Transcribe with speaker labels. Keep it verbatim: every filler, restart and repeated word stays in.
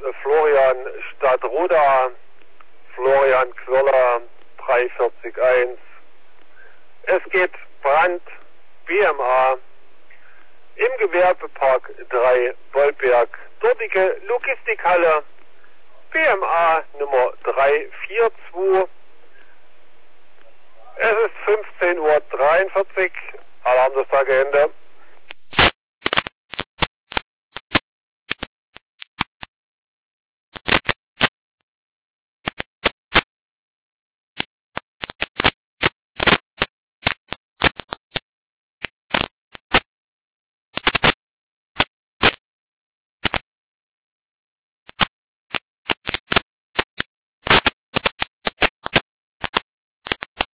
Speaker 1: Florian Stadtroda, Florian Quirler drei vier eins. Es geht Brand B M A im Gewerbepark drei Bollberg, dortige Logistikhalle B M A Nummer drei vier zwei. Es ist fünfzehn Uhr dreiundvierzig, Alarm das Tageende.